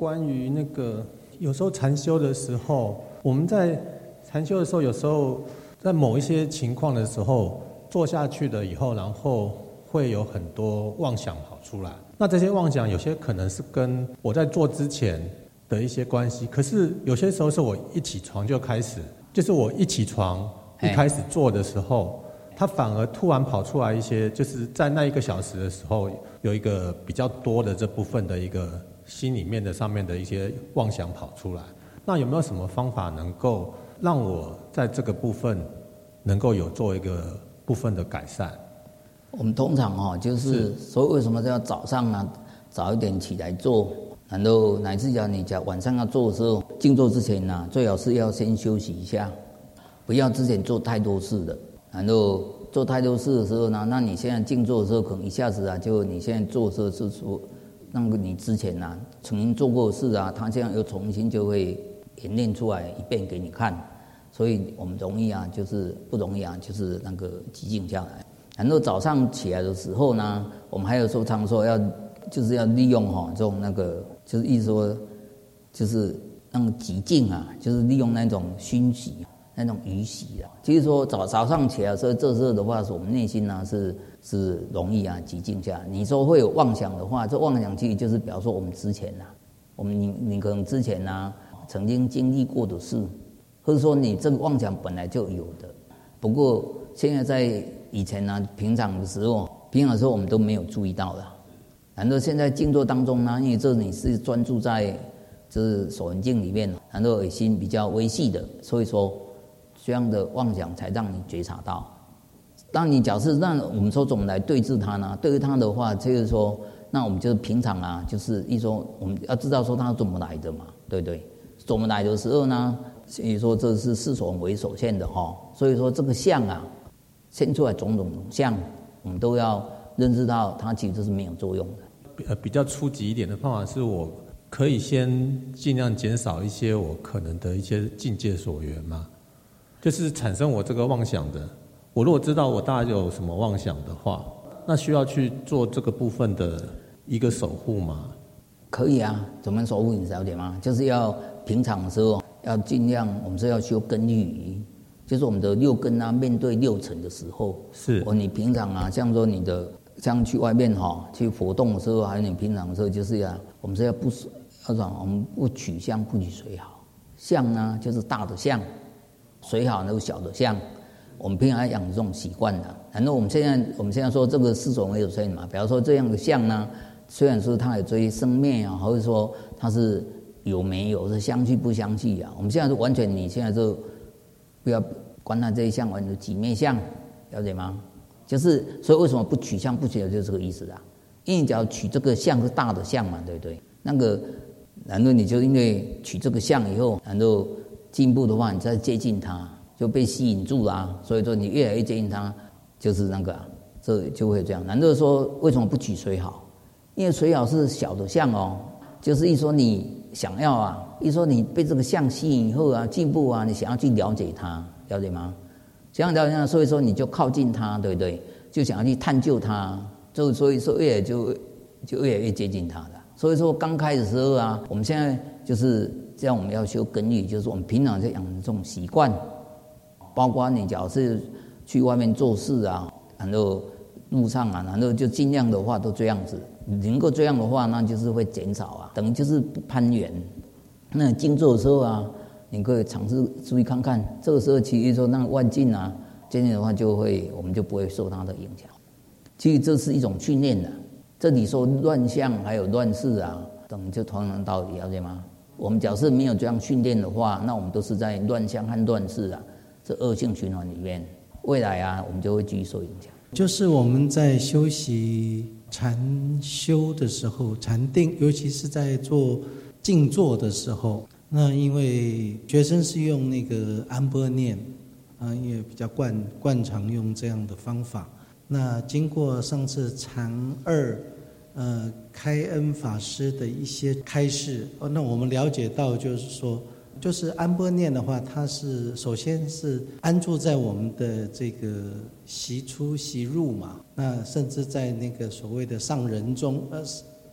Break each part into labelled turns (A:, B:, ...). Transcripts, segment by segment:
A: 关于那个有时候禅修的时候，我们在禅修的时候，有时候在某一些情况的时候坐下去了以后，然后会有很多妄想跑出来。那这些妄想有些可能是跟我在做之前的一些关系，可是有些时候是我一起床就开始，就是我一起床一开始做的时候，它反而突然跑出来一些，就是在那1个小时的时候，有一个比较多的这部分的一个心里面的上面的一些妄想跑出来。那有没有什么方法能够让我在这个部分能够有做一个部分的改善？
B: 我们通常就是说为什么要早上啊早一点起来做，然后乃至讲你晚上要做的时候，静坐之前啊，最好是要先休息一下，不要之前做太多事的。然后做太多事的时候呢，那你现在静坐的时候，可能一下子啊，就你现在做的时候是说，那个你之前啊曾经做过的事啊，它这样又重新就会演练出来一遍给你看，所以我们容易啊，就是不容易啊，就是那个寂静下来。然后早上起来的时候呢，我们还有说常说就是要利用这种那个，就是意思说，就是那个寂静啊，就是利用那种熏习、那种余习啊。就是说早上起来的时候，这时候的话，我们内心呢是容易啊寂静下来。你说会有妄想的话，这妄想其实就是表示说我们之前啊，你可能之前啊曾经经历过的事，或者说你这个妄想本来就有的，不过现在在以前呢，平常的时候我们都没有注意到的。然后现在静坐当中呢，因为这你是专注在就是守恒境里面，然后心比较微细的，所以说这样的妄想才让你觉察到。当你假设让我们说怎么来对治它呢？对治它的话，就是说，那我们就是平常啊，就是一说我们要知道说它怎么来的嘛，对不对？怎么来的时候呢？所以说这是视所为首现的所以说这个相啊，现出来种种相，我们都要认识到它其实是没有作用的。
A: 比较初级一点的方法是，我可以先尽量减少一些我可能的一些境界所缘嘛，就是产生我这个妄想的。我如果知道我大概有什么妄想的话，那需要去做这个部分的一个守护吗？
B: 可以啊，怎么守护你了解吗？就是要平常的时候要尽量，我们是要修根律仪，就是我们的6根啊，面对6尘的时候，
A: 是
B: 你平常啊，像说你的像去外面去活动的时候，还有你平常的时候，就是我们是要我们不取相不取随好。相呢就是大的相，随好那个小的相，我们平常要养这种习惯的。然后我们现在说这个四种为有生嘛，比方说这样的相呢，虽然说它有这些生灭啊，或者说它是有没有是相续不相续啊，我们现在是完全你现在就不要观它这一相，完全几灭相，了解吗？就是所以为什么不取相不取的，就是这个意思啊。因为你只要取这个相是大的相嘛，对不对？那个然后你就因为取这个相以后，然后进步的话，你再接近它，就被吸引住了所以说你越来越接近它，就是那个这就会这样。然后说为什么不取随好？因为随好是小的相就是一说你想要一说你被这个相吸引以后进步你想要去了解它，了解吗？想要了解它，所以说你就靠近它，对不对？就想要去探究它，所以说就越来越接近它了。所以说刚开始的时候我们现在就是这样，我们要修根律，就是我们平常在养成这种习惯，包括你假如是去外面做事然后路上然后就尽量的话都这样子，能够这样的话，那就是会减少等于就是不攀缘。那静坐的时候你可以尝试注意看看，这个时候其实说那万境渐渐的话我们就不会受它的影响。其实这是一种训练的。这里说乱象还有乱世等于就同样的道理，了解吗？我们假设没有这样训练的话，那我们都是在乱象和乱世这恶性循环里面，未来我们就会继续受影响。
C: 就是我们在修习禅修的时候，禅定，尤其是在做静坐的时候，那因为学生是用那个安般念因为比较惯常用这样的方法。那经过上次禅2开恩法师的一些开示那我们了解到就是说，就是安般念的话，它是首先是安住在我们的这个息出息入嘛，那甚至在那个所谓的上人中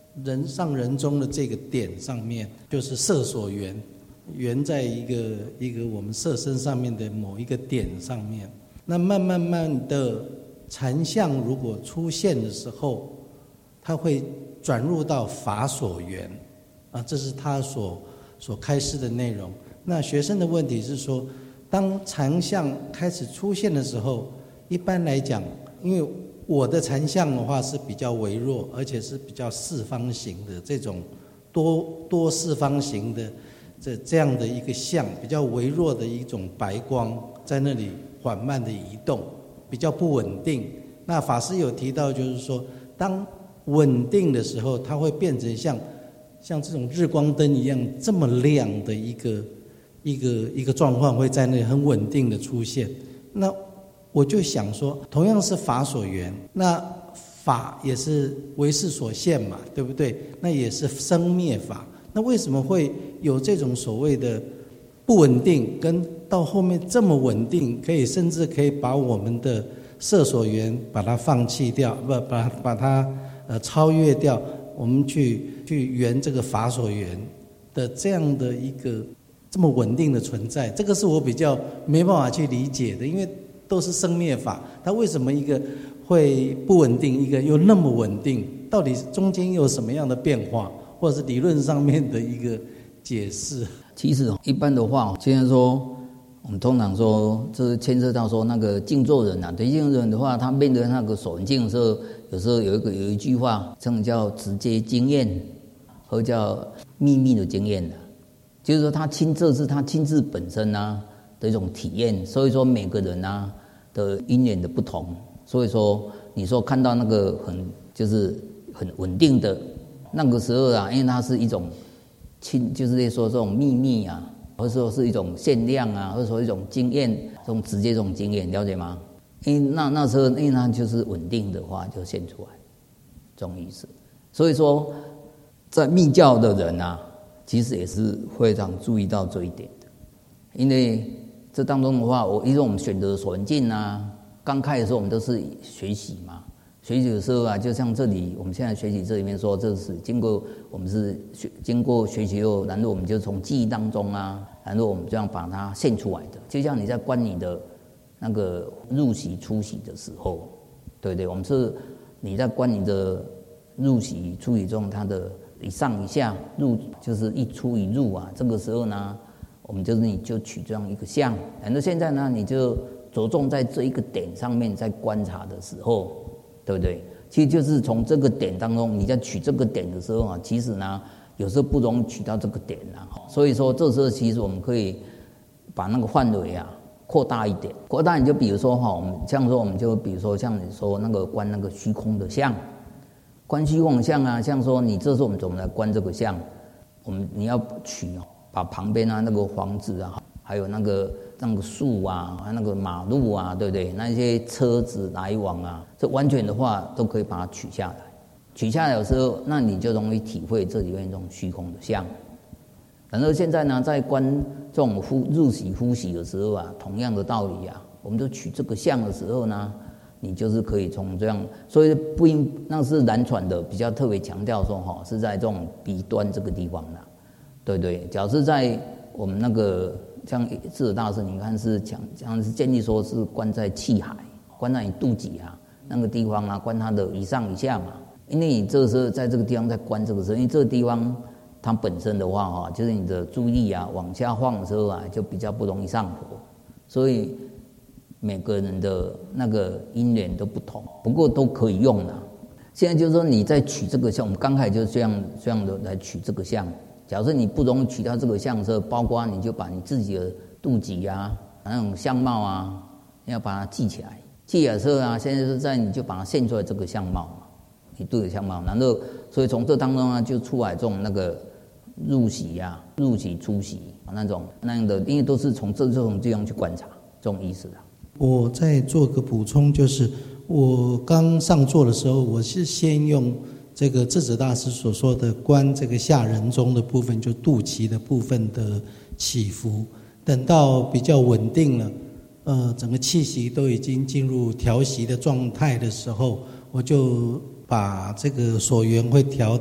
C: 人上人中的这个点上面，就是色所缘，缘在一个我们色身上面的某一个点上面。那慢慢的禅相如果出现的时候，它会转入到法所缘啊，这是他所开示的内容。那学生的问题是说，当禅相开始出现的时候，一般来讲，因为我的禅相的话是比较微弱，而且是比较四方形的这种多四方形的这样的一个相，比较微弱的一种白光在那里缓慢的移动，比较不稳定。那法师有提到，就是说，当稳定的时候，它会变成像这种日光灯一样这么亮的一个状况，会在那里很稳定的出现。那我就想说，同样是法所缘，那法也是为识所现嘛，对不对？那也是生灭法，那为什么会有这种所谓的不稳定，跟到后面这么稳定，甚至可以把我们的色所缘把它放弃掉，把它超越掉，我们去圆这个法所缘的这样的一个这么稳定的存在，这个是我比较没办法去理解的，因为都是生灭法，它为什么一个会不稳定，一个又那么稳定？到底中间有什么样的变化，或者是理论上面的一个解释？
B: 其实一般的话，现在说我们通常说，这牵涉到说那个静坐人啊，对静坐人的话，他面对那个所缘境的时候，有时候有一句话，这种叫直接经验，或叫秘密的经验的，就是说这是他亲自本身啊的一种体验。所以说每个人啊的因缘的不同，所以说你说看到那个就是很稳定的那个时候啊，因为它是一种就是说这种秘密啊，或者说是一种限量啊，或者说一种经验，直接这种经验，了解吗？因为那时候因为它就是稳定的话就现出来，这种意思。所以说在密教的人啊，其实也是非常注意到这一点的。因为这当中的话，因为我们选择所缘境啊，刚开始的时候我们都是学习嘛，学习的时候啊，就像这里我们现在学习这里面说，这是经过学习后，然后我们就从记忆当中啊，然后我们这样把它现出来的，就像你在观你的那个入息出息的时候，对不对？我们是你在观你的入息出息中，它的一上一下入就是一出一入啊，这个时候呢，我们你就取这样一个相，然后现在呢，你就着重在这一个点上面在观察的时候，对不对？其实就是从这个点当中，你在取这个点的时候啊，其实呢，有时候不容易取到这个点啊，所以说这时候其实我们可以把那个范围啊扩大一点，扩大你就比如说哈，我们这样说，我们就比如说像你说那个观那个虚空的相，观虚空的相啊，像说你这时候我们怎么来观这个相？你要取把旁边啊那个房子啊，还有那个树啊，还有那个马路啊，对不对？那些车子来往啊，这完全的话都可以把它取下来。取下来的时候，那你就容易体会这里面这种虚空的相。然后现在呢，在观这种入息呼吸的时候啊，同样的道理啊，我们就取这个相的时候呢，你就是可以从这样，所以不应那是南传的比较特别强调说是在这种鼻端这个地方啦，对不对？假如是在我们那个像智者大师，你看是讲是建议说是观在气海，观在你肚脐啊那个地方啊，观它的一上一下嘛。因为你这个时候在这个地方在观这个时候，因为这个地方它本身的话就是你的注意力啊往下放的时候啊，就比较不容易上火，所以每个人的那个因缘都不同，不过都可以用的。现在就是说你在取这个相，我们刚开始就是这样的来取这个相。假设你不容易取到这个相的时候，包括你就把你自己的肚脐啊那种相貌啊，你要把它记起来。记起来的时候啊，现在是你就把它现出来这个相貌嘛，你肚子相貌，然后所以从这当中啊就出来这种那个入息啊、入息出息那样的，因为都是从这种地方去观察这种意思的。
C: 我再做个补充，就是我刚上座的时候，我是先用这个智者大师所说的观这个下人中的部分，就肚脐的部分的起伏，等到比较稳定了，整个气息都已经进入调息的状态的时候，我就把这个所缘会调到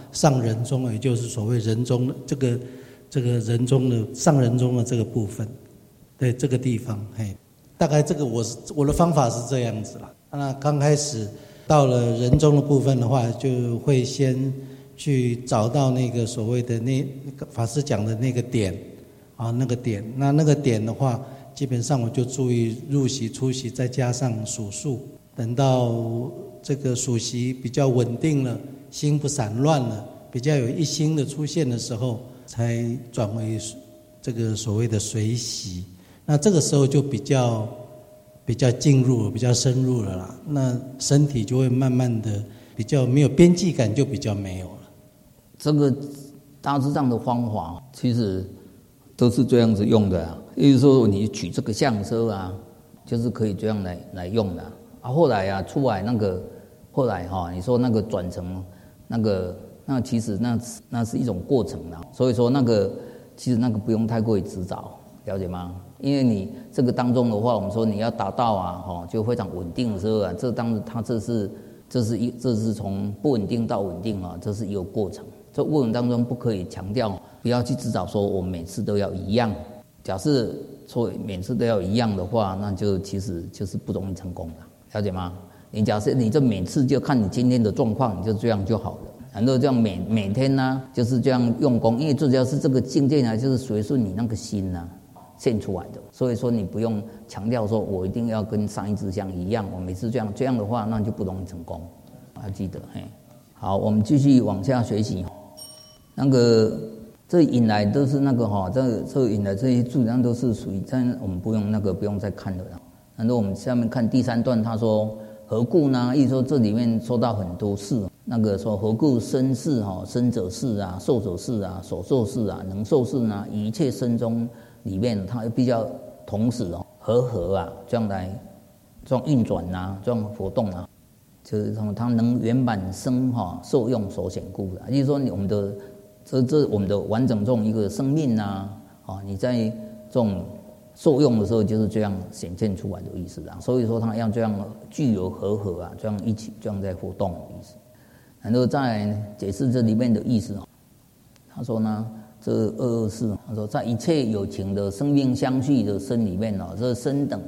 C: 上人中，也就是所谓人中这个人中的上人中的这个部分，对这个地方，大概这个我的方法是这样子啦。那刚开始到了人中的部分的话，就会先去找到那个所谓的那个法师讲的那个点啊，那个点。那个点的话，基本上我就注意入息、出息，再加上数数。等到这个数息比较稳定了，心不散乱了，比较有一心的出现的时候，才转为这个所谓的随息。那这个时候就比较进入了，比较深入了啦。那身体就会慢慢的比较没有边际感，就比较没有了。
B: 这个大致上的方法其实都是这样子用的啊。也就是说，你取这个相车啊，就是可以这样来用的啊。后来啊，出来那个后来你说那个转成那其实那是一种过程啦。所以说其实那个不用太过于执着，了解吗？因为你这个当中的话，我们说你要达到啊，就非常稳定的时候啊，这是从不稳定到稳定啊，这是一个过程。这过程当中不可以强调，不要去执着说我每次都要一样。假设说每次都要一样的话，那就其实就是不容易成功了，了解吗？你假设你这每次就看你今天的状况，你就这样就好了。然后这样每天呢，就是这样用功，因为最主要是这个境界呢，就是随顺你那个心呢现出来的。所以说你不用强调说我一定要跟上一支香一样，我每次这样的话，那就不容易成功。要记得，好，我们继续往下学习。这引来都是这引来这些注上都是属于我们不用再看了。然后我们下面看第3段，他说何故呢？意思说这里面说到很多事，说何故生事生者事啊，受者事啊，所受事啊，能受事呢，一切生中里面，它必须要同时和啊，这样来这样运转啊，这样活动啊，就是它能圆满生受用所显故的。也就是说我们的我们的完整这种一个生命啊，你在这种受用的时候就是这样显现出来的意思啊。所以说它要这样具有和啊，这样一起这样在活动的意思。然后再解释这里面的意思，他说呢，这224，他说在一切有情的生命相续的身里面这身等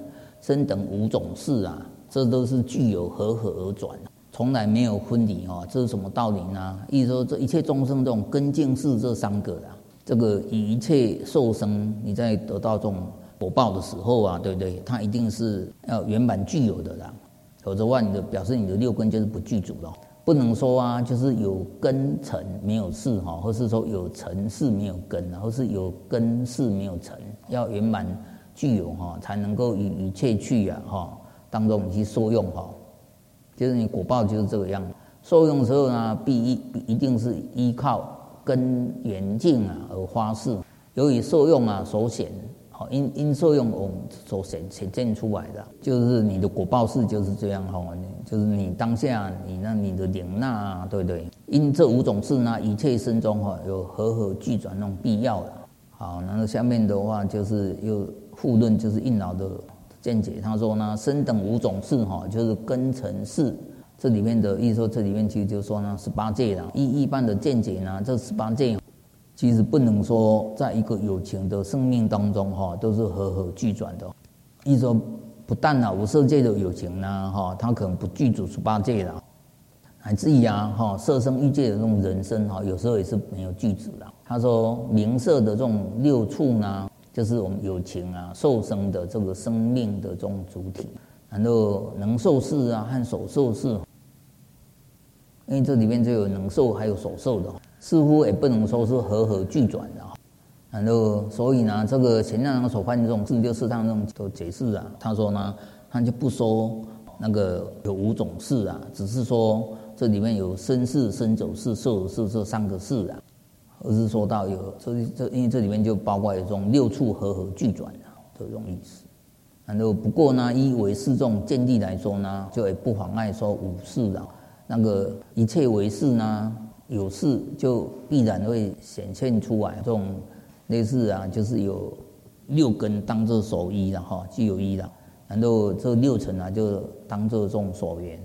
B: 5种事啊，这都是具有和而转，从来没有分离这是什么道理呢？意思说这一切众生这种根境事这3个啦，这个以一切受生，你在得到这种果报的时候啊，对不对？它一定是要圆满具有的啦，否则的话表示你的6根就是不具足了。不能说啊，就是有根尘没有事或是说有尘事没有根，或是有根事没有尘，要圆满具有才能够以一切去当中你去受用就是你果报就是这个样子。受用的时候呢，一定是依靠根缘境而发誓，由于受用所显因受用我们所显现出来的，就是你的果报事就是这样就是你当下你的领纳对不对？因这5种事呢，一切身中有和俱转那种必要的。好，然后下面的话就是又复论，就是印老的见解。他说呢，身等5种事就是根尘事。这里面的意思说，这里面其实就是说呢，18界啦。一般的见解呢，这18界其实不能说在一个有情的生命当中都是和俱转的。意思说，不但无色界的有情呢它可能不具足18界啦，乃至于色声欲界的这种人生有时候也是没有具足的。他说名色的这种6处呢，就是我们有情受生的这个生命的这种主体。然后能受事和所受事，因为这里面就有能受还有所受的，似乎也不能说是和俱转的。然后所以呢，这个前两所翻译这种事，就是他那种解释他说呢，他就不说有5种事只是说这里面有生事、生者事、受者事这3个事而是说到有因为这里面就包括有这种6处和俱转的这种意思。然后不过呢，依唯识这种见地来说呢，就也不妨碍说5事一切唯识呢，有事就必然会显现出来。这种类似就是有6根当作所依具有依然后这6尘就当作这种所缘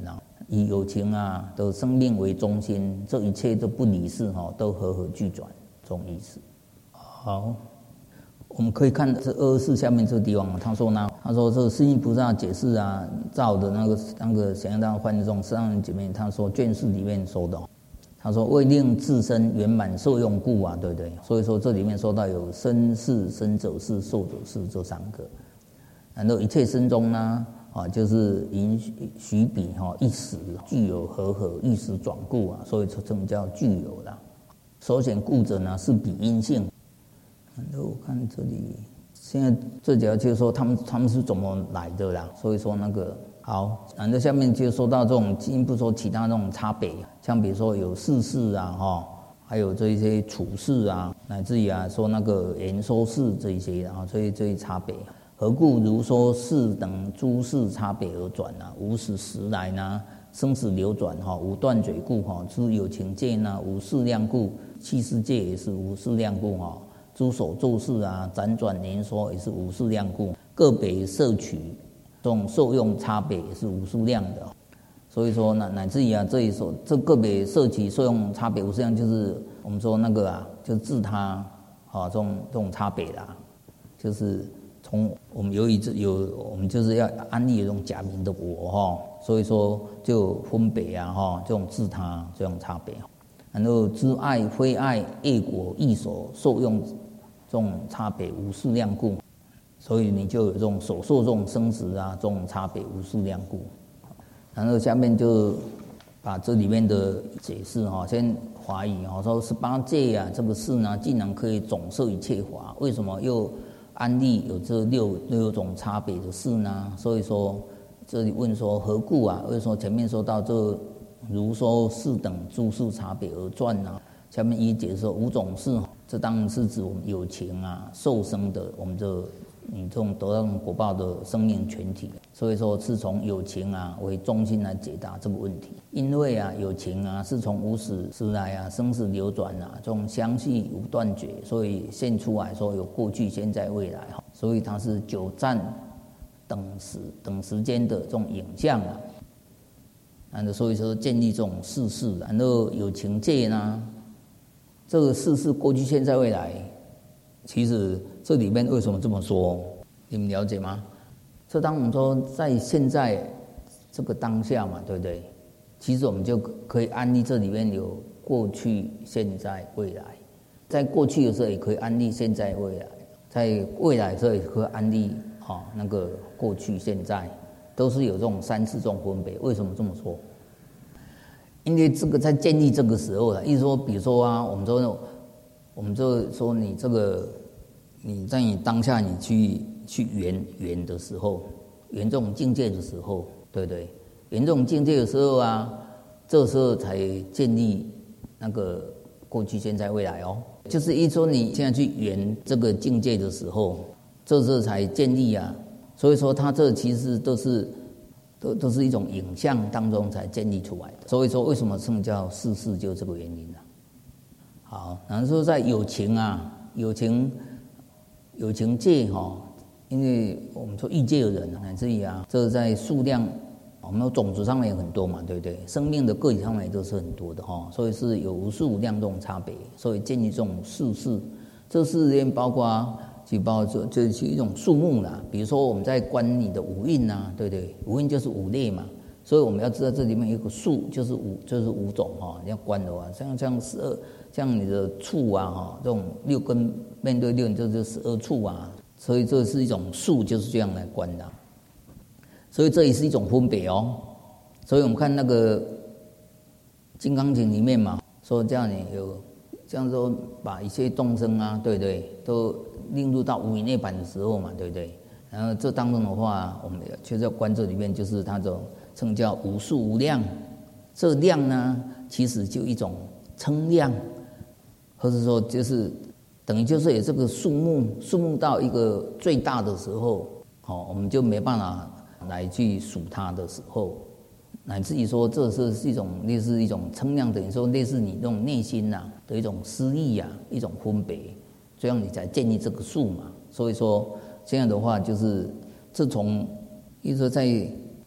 B: 以有情啊的生命为中心，这一切都不离世都和合俱转，这种意思。好，我们可以看这24下面这个地方，他说这个释迦菩萨解释啊，照的那个想象当翻译中上人姐妹，他说卷4里面说的，他说为令自身圆满受用故啊，对不对？所以说这里面说到有身世、生者世、受者世这3个，然后一切身中呢，就是允许彼一时具有和合，一时转故啊，所以称叫具有啦。首显故者呢是彼因性。然后我看这里，现在这条就是说他们是怎么来的啦，所以说那个好，然后下面就说到这种进一步说其他那种差别，像比如说有世事啊还有这一些处事啊，乃至于说那个言说事这一些这些差别，何故如说事等诸事差别而转啊？无始时来呢，生死流转无断绝故诸有情界呢无事量故，器世界也是无事量故诸所做事啊，辗转言说也是无数量故，个别摄取这种受用差别也是无数量的。所以说呢，乃至于这里说这个别摄取受用差别无数量，就是我们说那个就是自他这种差别啦，就是从我们我们就是要安立这种假名的我所以说就分别这种自他这种差别，然后知爱非爱业果异所受用。这种差别无数量故，所以你就有这种所受这种生死这种差别无数量故。然后下面就把这里面的解释先华语说18界这个事呢，竟然可以总摄一切法，为什么又安立有这六种差别的事呢？所以说这里问说何故为什么前面说到这如说事等诸事差别而转呢？下面一解说5种事，这当然是指我们有情受生的，我们你这种得到果报的生命全体。所以说是从有情为中心来解答这个问题。因为有情是从无始时来生死流转这种相续无断绝，所以现出来说有过去、现在、未来，所以它是久暂等时间的这种影像然后所以说建立这种世事，然后有情界呢。这个事是过去、现在、未来，其实这里面为什么这么说？你们了解吗？这当我们说在现在这个当下嘛，对不对？其实我们就可以安立这里面有过去、现在、未来。在过去的时候也可以安立现在、未来，在未来的时候也可以安立那个过去、现在，都是有这种3次这种分别。为什么这么说？因为这个在建立这个时候意思说，比如说我们就说你这个你在你当下你去圆的时候，圆这种境界的时候，对不对？圆这种境界的时候这时候才建立那个过去、现在、未来就是一说你现在去圆这个境界的时候，这时候才建立所以说它这其实都是一种影像当中才建立出来的，所以说为什么称叫世事，就这个原因好，然后说在有情有情界因为我们说欲界的人乃至于这在数量我们种子上面有很多嘛，对不对？生命的个体上面也都是很多的所以是有无数无量这种差别，所以建立这种世事。这世里面包括就是一种数目啦，比如说我们在观你的五蕴对不对？五蕴就是5类嘛，所以我们要知道这里面有个数，就是5种你要观的话，像12，像你的处这种6根面对6，就是12处所以这是一种数，就是这样来观的。所以这也是一种分别所以我们看那个《金刚经》里面嘛，说这样这样说把一切众生对不对，都令入到无以涅槃的时候嘛，对不对？然后这当中的话，我们确实要观这里面，就是它这种称叫无数无量。这量呢，其实就一种称量，或者说就是等于就是有这个数目到一个最大的时候，我们就没办法来去数它的时候，乃至于说这是一种类似一种称量，等于说类似你那种内心的一种思意一种分别，这样你才建立这个数嘛。所以说这样的话，就是自从一直在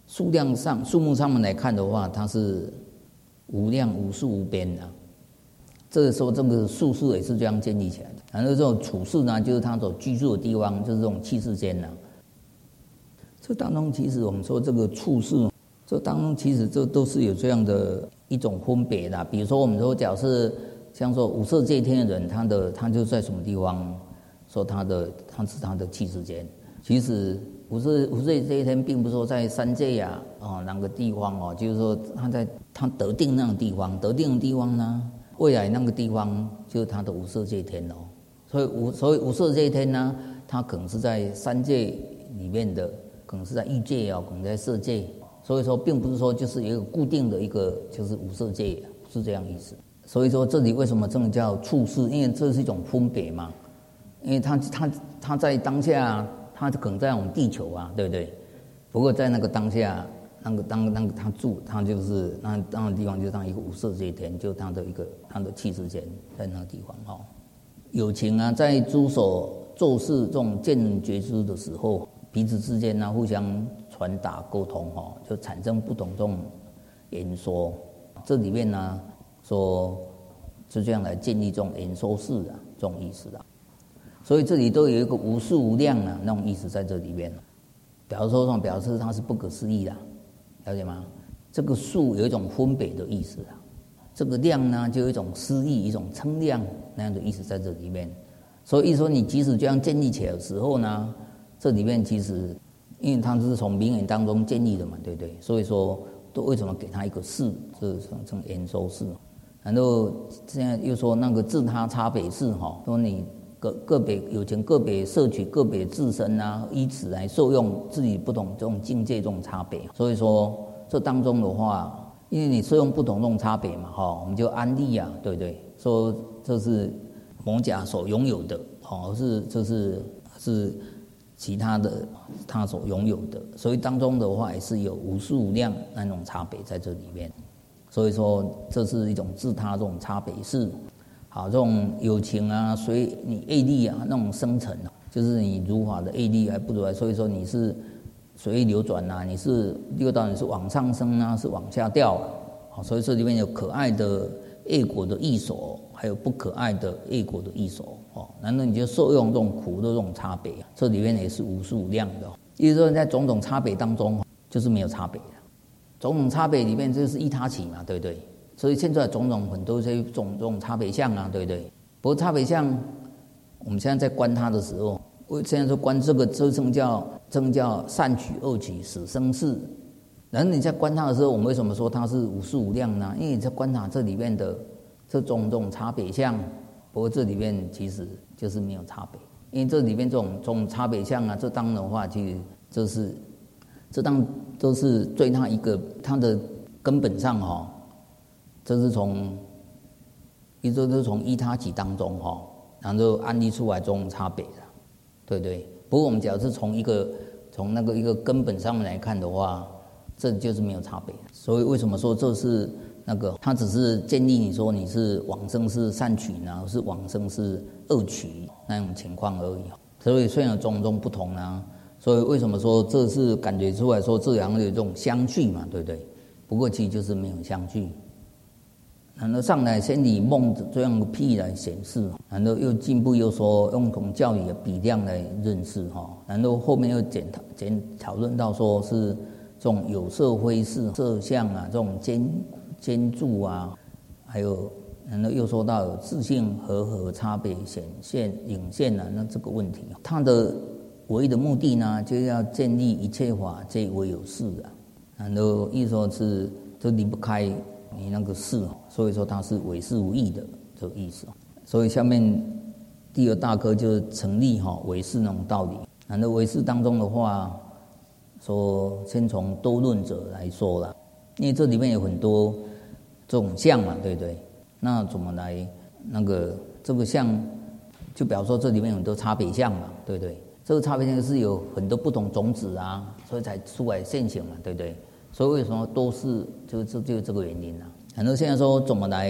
B: 数目上面来看的话，它是无量无数无边的。这个时候，这个术士也是这样建立起来的。然后这种处世呢，就是他所居住的地方，就是这种气世间呢。这当中其实我们说这个处世，这当中其实这都是有这样的一种分别的。比如说我们说，假设像说五色界天的人，他就在什么地方？说他是他的气世间。其实五色界天并不是说在三界呀哪个地方就是说他得定那个地方，得定的地方呢，未来那个地方就是他的五色界天所以五色界天呢，它可能是在三界里面的，可能是在欲界可能在色界，所以说并不是说就是有一个固定的一个就是五色界，不是这样意思。所以说这里为什么这个叫处世？因为这是一种分别嘛，因为他在当下，他可能在我们地球对不对？不过在那个当下，那个他就是那个地方，就是当一个无色界天，就他的气世间在那个地方有情在诸所做事这种见闻觉知的时候，彼此之间互相传达沟通就产生不同这种言说。这里面呢说就这样来建立这种言说事这种意思所以这里都有一个无数无量那种意思在这里面。表示它是不可思议的，了解吗？这个数有一种分别的意思这个量呢就有一种思义，一种称量那样的意思在这里面。所以说你即使这样建立起来的时候呢，这里面其实因为它是从名言当中建立的嘛，对不对？所以说都为什么给它一个事，这种言说事。然后现在又说那个自他差别事说你个别有情个别摄取个别自身依此来受用自己不同这种境界这种差别。所以说这当中的话，因为你受用不同这种差别嘛我们就安利对不对？说这是某甲所拥有的这是其他的他所拥有的，所以当中的话也是有无数无量那种差别在这里面。所以说这是一种自他这种差别事。这种有情随你业力那种生成就是你如法的业力还不如来，所以说你是随意流转你是六道，你是往上升是往下掉所以这里面有可爱的业果的异所，还有不可爱的业果的异所然后你就受用这种苦的这种差别，这里面也是无数无量的意思说在种种差别当中就是没有差别的，种种差别里面就是依他起嘛，对不对？所以现在种种很多这种差别相对不对？不过差别相我们现在在观它的时候，我现在说观这个称叫善取恶取死生事。然后你在观它的时候，我们为什么说它是无数无量呢？因为你在观察这里面的这种差别相，不过这里面其实就是没有差别，因为这里面这种差别相这当然的话其实这当都是对它一个它的根本上这是从依他起当中然后安立出来这种差别的，对不对？不过我们假如是从一个根本上面来看的话，这就是没有差别。所以为什么说这是它只是建立你说你是往生是善取呢，是往生是恶取那种情况而已。所以虽然有种种不同所以为什么说这是感觉出来说这两个有这种相续嘛，对不对？不过其实就是没有相续。然后上来先以梦这样的譬来显示，然后又进步又说用从教理的比量来认识然后后面又讨论到说是这种有色灰色色相这种兼住还有然后又说到有自性和差别显现隐现那这个问题，它的唯一的目的呢，就要建立一切法皆为有事然后意思说是就离不开你那个事所以说它是唯事无益的这个意思。所以下面第二大科就是成立唯事那种道理。然后唯事当中的话，说先从多论者来说啦，因为这里面有很多这种相嘛，对不对？那怎么来这个相，就比方说这里面有很多差别相嘛，对不对？这个差别相是有很多不同种子所以才出来现行嘛，对不对？所以为什么都是就是这个原因然后现在说怎么来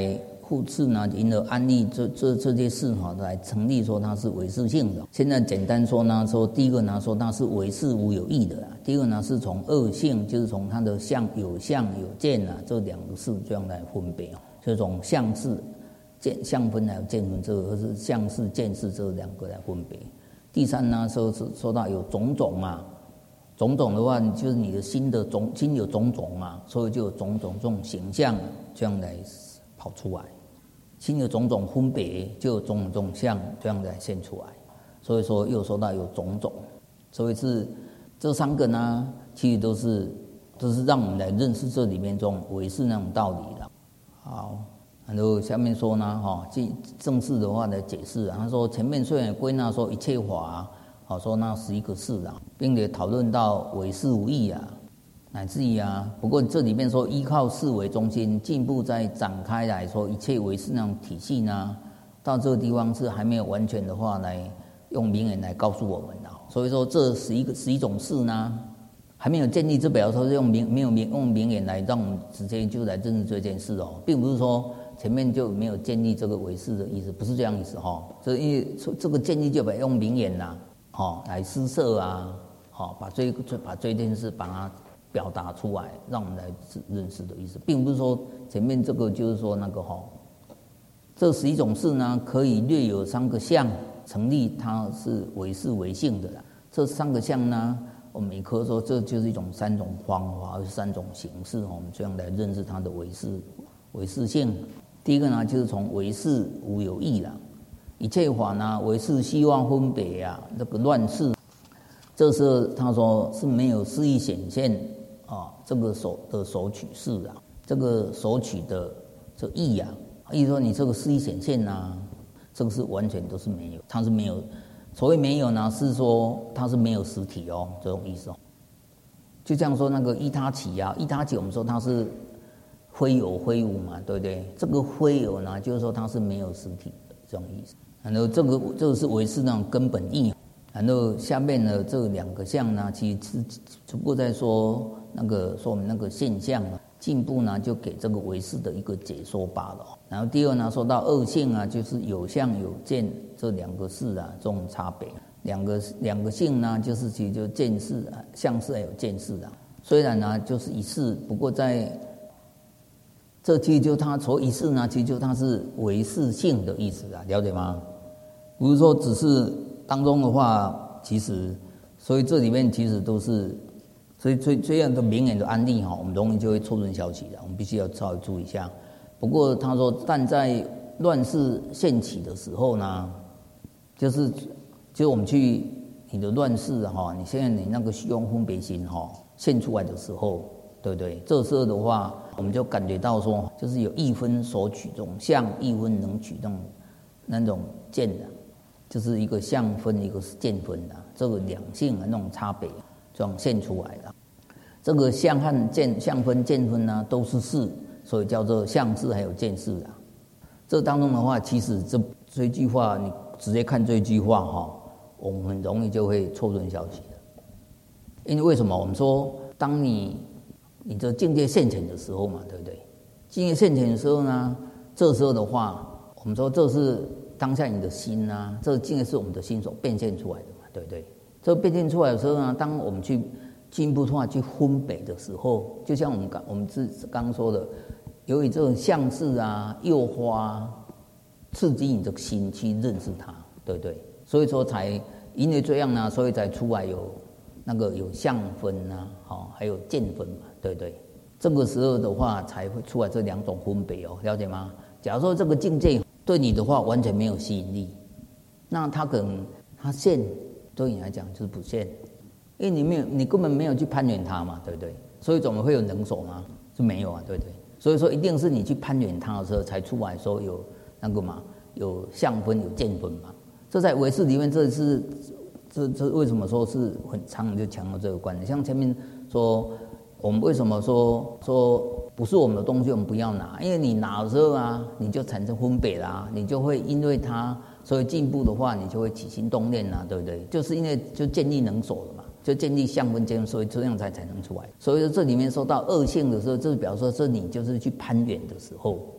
B: 互斥呢，因而安立这些事哈，来成立说它是唯识性的。现在简单说呢，说第一个呢，说它是唯识无有义的啦；第二个呢，是从二性，就是从它的相有见啊，这两个事这样来分别，就从相识、相分还有见分，这个是相识、见识这两个来分别。第三呢，说到有种种嘛，种种的话，就是你的心有种种嘛，所以就有种种这种形象这样来跑出来。心有种种分别，就有种种相这样来现出来。所以说又说到有种种，所以是这三个呢，其实都是让我们来认识这里面这种唯识那种道理的。好，然后下面说呢，正式的话来解释啊。他说前面虽然归纳说一切法好说那11个事啊，并且讨论到唯识无义啊。乃至于不过这里面说依靠事为中心，进一步再展开来说一切唯识那种体系呢，到这个地方是还没有完全的话来用名言来告诉我们的。所以说这11种事呢，还没有建立，这表示说是用名言来让我们直接就来认识这件事哦，并不是说前面就没有建立这个唯识的意思，不是这样意思哈。所以因为这个建立就把用名言来施设把这件事把它表达出来，让我们来认识的意思，并不是说前面这个就是说那个这11种事呢，可以略有3个相成立，它是唯识唯性的啦。这3个相呢，我们也可以说这就是一种3种方法，或是3种形式，我们这样来认识它的唯识性。第一个呢，就是从唯识无有义啦，一切法呢，唯识希望分别那个乱世，这是他说是没有事意显现。这个所取事这个所取的这义意说你这个事意显现这个是完全都是没有，它是没有。所谓没有呢，是说它是没有实体这种意思就像说那个依他起我们说它是非有非无嘛，对不对？这个非有呢，就是说它是没有实体的这种意思。然后这个是唯识那种根本义。然后下面的这2个相呢，其实是只不过在说我们那个现象进步呢，就给这个唯识的一个解说罢了。然后第二呢，说到二性就是有相有见这2个事这种差别。两个性呢，就是其实就见识相识还有见识虽然呢就是一事，不过在这其实就它所谓一事呢，其实就它是唯识性的意思了解吗？不是说只是当中的话，其实所以这里面其实都是，所以这样的名言的案例我们容易就会错论消息我们必须要稍微注意一下。不过他说，但在乱世现起的时候呢，就是我们去你的乱世你现在你那个虚妄分别心现出来的时候，对不对？这时候的话，我们就感觉到说，就是有一分所取这种相，一分能取那种见就是一个相分，一个是见分这个两性的那种差别，这样现出来了。这个相和相分、见分呢，都是事，所以叫做相事还有见事这当中的话，其实这句话，你直接看这句话我们很容易就会错论消息的。因为为什么？我们说，当你的境界现前的时候嘛，对不对？境界现前的时候呢，这时候的话，我们说这是当下你的心这个境界是我们的心所变现出来的嘛，对不对？这个变现出来的时候呢，当我们去进一步的话去分别的时候，就像我们刚刚说的，由于这种相事诱发刺激你的心去认识它，对不对？所以说才因为这样呢，所以才出来有相分还有见分嘛，对不对？这个时候的话才会出来这2种分别了解吗？假如说这个境界对你的话完全没有吸引力，那它可能它现对你来讲就是不现，因为你根本没有去攀缘它嘛，对不对？所以怎么会有能所吗？是没有对不对？所以说一定是你去攀缘它的时候才出来说有那个嘛，有相分有见分嘛。这在唯识里面，这为什么说是很常就强调这个观点？像前面说，我们为什么说不是我们的东西，我们不要拿？因为你拿的时候你就产生分别你就会因为它，所以进步的话，你就会起心动念对不对？就是因为就建立能所了嘛，就建立相分见分，所以这样才产生出来。所以说这里面说到恶性的时候，这表示说是你就是去攀缘的时候，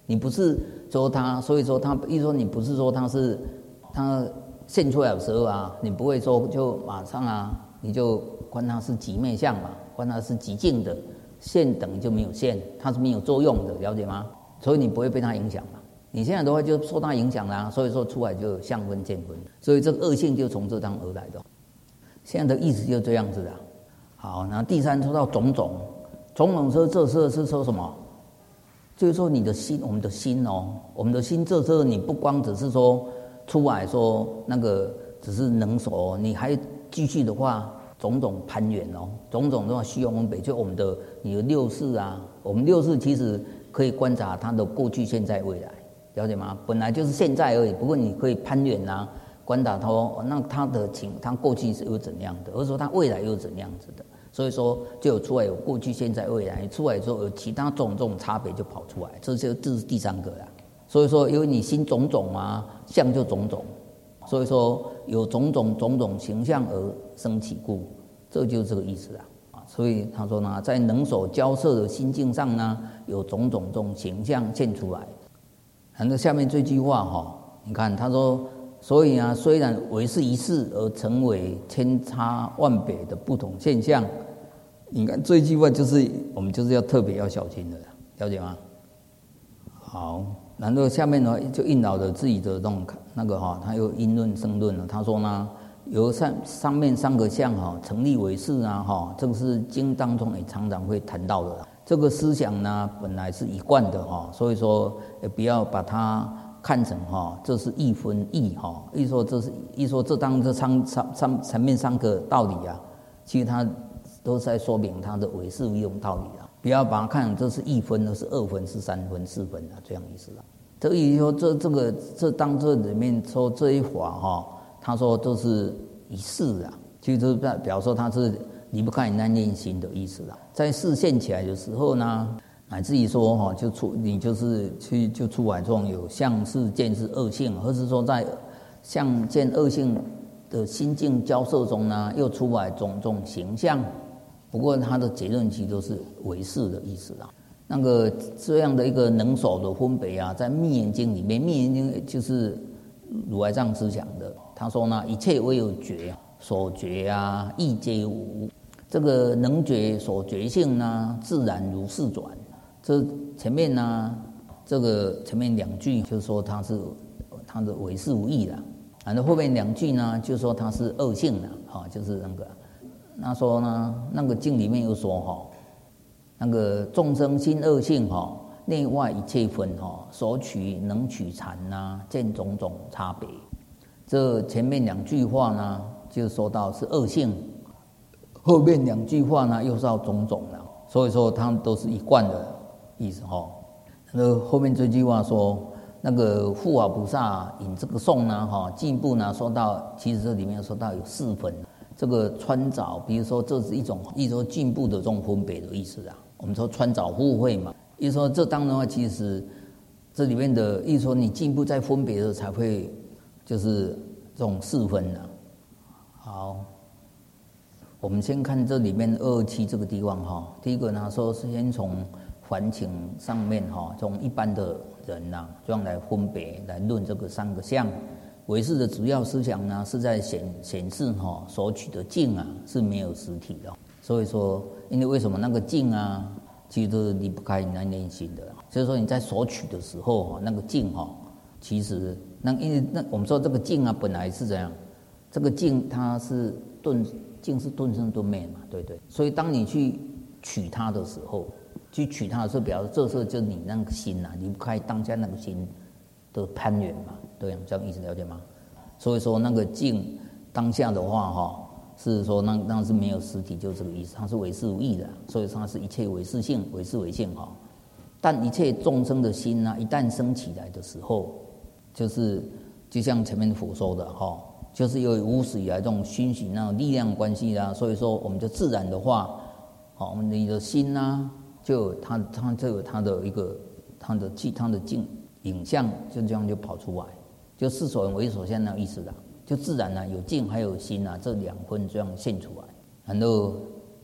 B: 你不是说它，所以说它意思说你不是说它现出来的时候啊，你不会说就马上啊，你就观它是极灭相嘛，观它是极静的，现等于就没有现，它是没有作用的，了解吗？所以你不会被它影响嘛。你现在的话就受它影响啦，所以说出来就有相分见分，所以这个恶性就从这当而来的。现在的意思就这样子的。好，那第三说到种种说这是说什么？就是说你的心，我们的心哦，我们的心这时候你不光只是说出来说那个只是能手，你还继续的话种种攀缘哦，种种的话虚空北，就我们的你的六识啊，我们六识其实可以观察它的过去、现在、未来，了解吗？本来就是现在而已，不过你可以攀缘啊，观察它，那它的它过去是又怎样的，或者说它未来又怎样子的。所以说，就有出来有过去、现在、未来，出来之后有其他种种差别就跑出来，这是第三个啦。所以说，因为你心种种啊，相就种种，所以说有种种形象而生起故，这就是这个意思啦。所以他说呢，在能所交涉的心境上呢，有种种这种形象现出来。那下面这句话哈，你看他说。所以啊，虽然为是一事，而成为千差万别的不同现象。你看这一句话，就是我们就是要特别要小心的，了解吗？好，然后下面呢就应导着自己的这种那个哈，他又因论生论了。他说呢，由上面三个相哈成立为是啊哈，这个是经当中也常常会谈到的。这个思想呢本来是一贯的哈，所以说也不要把它看成哈，这是一分义哈，一说这当这前面三个道理啊，其实它都是在说明它的唯识一种道理啊，不要把它看成这是一分，而是二分，是三分、四分啊，这样意思啊。这意思说这当这里面说这一法哈，他说都是一事啊，其实就是表示说它是离不开你那念心的意思啊。在示现起来的时候呢，乃至于说哈，你就是就出来这种有相识、见识、恶性，或是说在相见恶性的心境交涉中呢，又出来种种形象。不过它的结论其实都是唯识的意思啊。那个这样的一个能手的分别啊，在《密严经》里面，《密严经》就是如来藏思想的。他说呢，一切唯有觉，所觉啊，亦皆无。这个能觉所觉性呢，自然如是转。这前面呢，这个前面两句就是说它的唯识无义了，然后后面两句呢，就说它是恶性了，哈，就是那说呢，那个经里面又说哈，那个众生心恶性哈，内外一切分哈，所取能取禅呐，见种种差别。这前面两句话呢，就说到是恶性，后面两句话呢，又是要种种了，所以说他们都是一贯的意思哈。那后面这句话说，那个护法菩萨引这个颂呢，哈，进一步呢说到，其实这里面说到有四分，这个穿凿，比如说这是一种说进步的这种分别的意思啊。我们说穿凿互惠嘛，意思说这当然的话，其实这里面的意思说你进步在分别的时候才会就是这种四分啊。好。我们先看这里面227这个地方哈，第一个呢说是先从凡情上面哈，从一般的人呐，这样来分别来论这个三个相。唯识的主要思想呢是在显示哈，所取的境啊是没有实体的，所以说，因为为什么那个境啊，其实都是离不开你那念心的，所以说你在所取的时候哈，那个境哈，其实因为我们说这个境啊本来是怎样，这个境它是境是顿生顿灭嘛，对不对？所以当你去取它的时候，表示这时候就是你那个心啊，离不开当下那个心的攀缘嘛，对啊，这样意思了解吗？所以说那个境当下的话哈，是说那是没有实体，就这个意思，它是唯识无义的，所以它是一切唯识性，唯识唯性哈。但一切众生的心呢，一旦升起来的时候，就像前面佛说的哈。就是由于无始以来这种熏习那种力量关系啦，所以说我们就自然的话，好，我们的心呢，就它就有它的一个它的境影像，就这样就跑出来，就事所缘为所现那意思啦，就自然呢有境还有心啊，这两分这样现出来。然后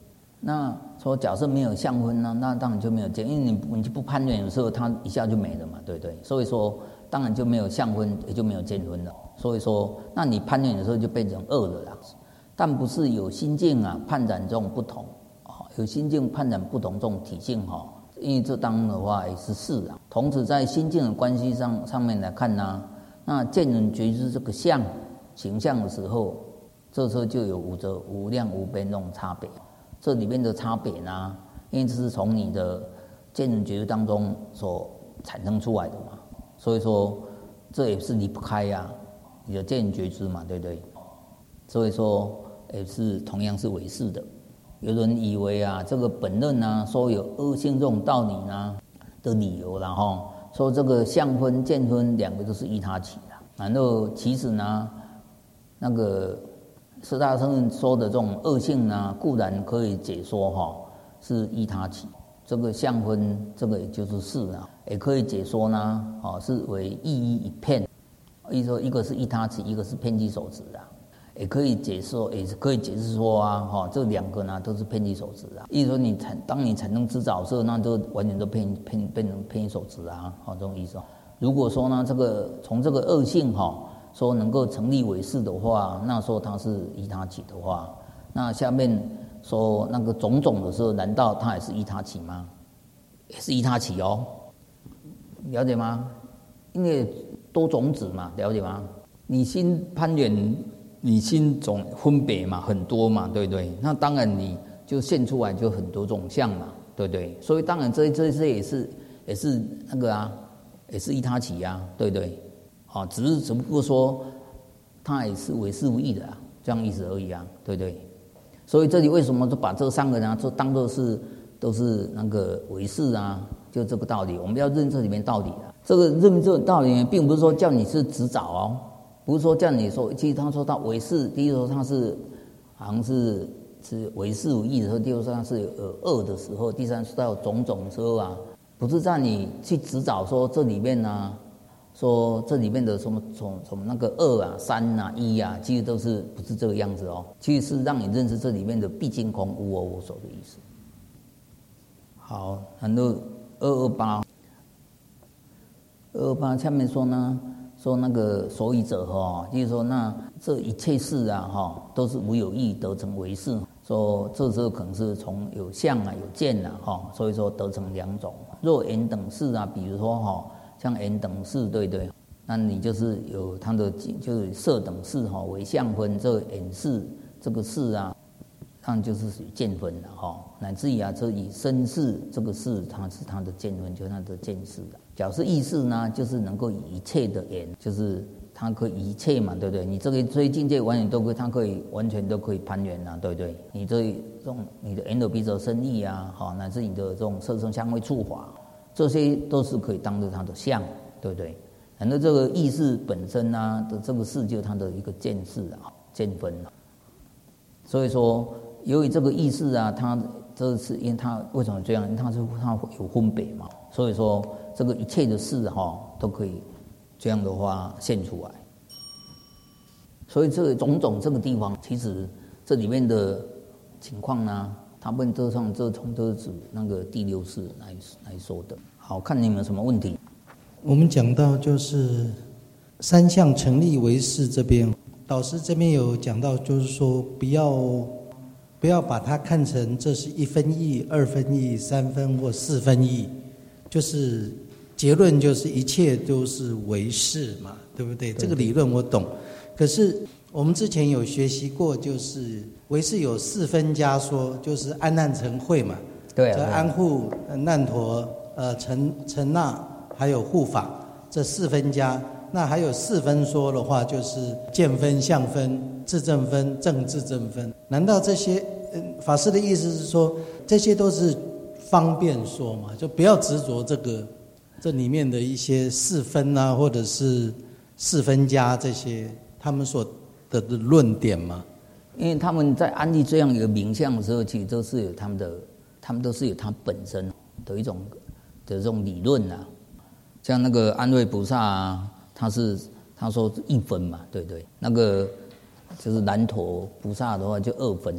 B: 那说假设没有相分呢，那当然就没有见，因为你不攀缘的时候，它一下就没了嘛，对不对？所以说当然就没有相分，也就没有见分了。所以说，那你攀缘的时候就变成恶了啦。但不是有心境啊，判染这种不同，有心境判染不同这种体性哈。因为这当的话也是事啊。同时在心境的关系上面来看呢，那见人觉知这个相形象的时候，这时候就有无量无边那种差别。这里面的差别呢，因为这是从你的见人觉知当中所产生出来的嘛，所以说这也是离不开呀，你的见人觉知嘛，对不对？所以说也是同样是唯识的。有人以为啊，这个本论啊，说有恶性这种道理呢的理由啦哈，说这个相分、见分两个都是依他起的。然后其实呢，那个四大圣人说的这种恶性呢，固然可以解说哈，是依他起。这个相分，这个也就是事啊，也可以解说呢，是为意义一片。意思说一个是依他起，一个是偏激手执啊。也可以解释，也可以解释说啊，这两个呢都是偏激手执啊。意思说当你产生执着的时候，那就完全都变成偏激手执啊，这种意思。如果说呢，这个从这个恶性说能够成立为是的话，那说它是依他起的话，那下面说那个种种的时候，难道它也是依他起吗？也是依他起哦，了解吗？因为多种子嘛，了解吗？你心攀缘。你心种分别嘛，很多嘛，对不对？那当然你就现出来就很多种相嘛，对不对？所以当然这也是那个啊，也是依他起啊，对不对？只不过说它也是唯识无义的啊，这样意思而已啊，对不对？所以这里为什么就把这三个呢，就当作是都是那个唯识啊，就这个道理，我们要认这里面道理啊。这个认这个道理，并不是说叫你是执着哦。不是说叫你说，其实他说他唯识，第一说他是好像是唯识无义的时候，第二说他是有恶的时候，第三说他有种种的时候啊，不是让你去执找说这里面啊，说这里面的什么那个二啊、三啊、一啊，其实都是不是这个样子哦，其实是让你认识这里面的毕竟空、无我无所的意思。好，然后228下面说呢。说那个所以者就是说那这一切事啊都是无有义得成为事。说这时候可能是从有相啊有见啊所以说得成两种。若缘等事啊，比如说像缘等事，对不对？那你就是有它的就是色等事为相分，这缘事这个事啊，当然就是属于见分的乃至于这以身事这个事，它是它的见分，就是它的见事的。假设意识呢，就是能够以一切的缘，就是它可以一切嘛，对不对？你这个追境界完全都可以，它可以完全都可以攀缘对不对？你这种你的眼耳鼻舌身意啊，乃至你的这种色声香味触法，这些都是可以当作它的相，对不对？然后这个意识本身啊的这个事，就是它的一个见识见分所以说，由于这个意识啊，它这是因为它为什么这样？因为它有分别嘛，所以说。这个一切的事都可以这样的话现出来，所以这个种种这个地方，其实这里面的情况呢，他们这都是那个第六识来说的。好，看你们有什么问题？
C: 我们讲到就是三相成立为识这边，导师这边有讲到，就是说不要把它看成这是1分义、2分义、3分或4分义，就是结论就是一切都是唯识嘛，对不对？这个理论我懂。可是我们之前有学习过，就是唯识有4分家说，就是安难成慧嘛。
B: 对啊。
C: 安护、难陀、陈那还有护法这4分家。那还有4分说的话，就是见分、相分、自证分、正自证分。难道这些法师的意思是说，这些都是方便说嘛？就不要执着这里面的一些4分啊，或者是4分家这些他们所的论点嘛？
B: 因为他们在安立这样一个名相的时候，其实都是有他们都是有他本身的一种的这种理论啊。像那个安瑞菩萨啊，他说1分嘛，对不对？那个就是南陀菩萨的话就2分啊。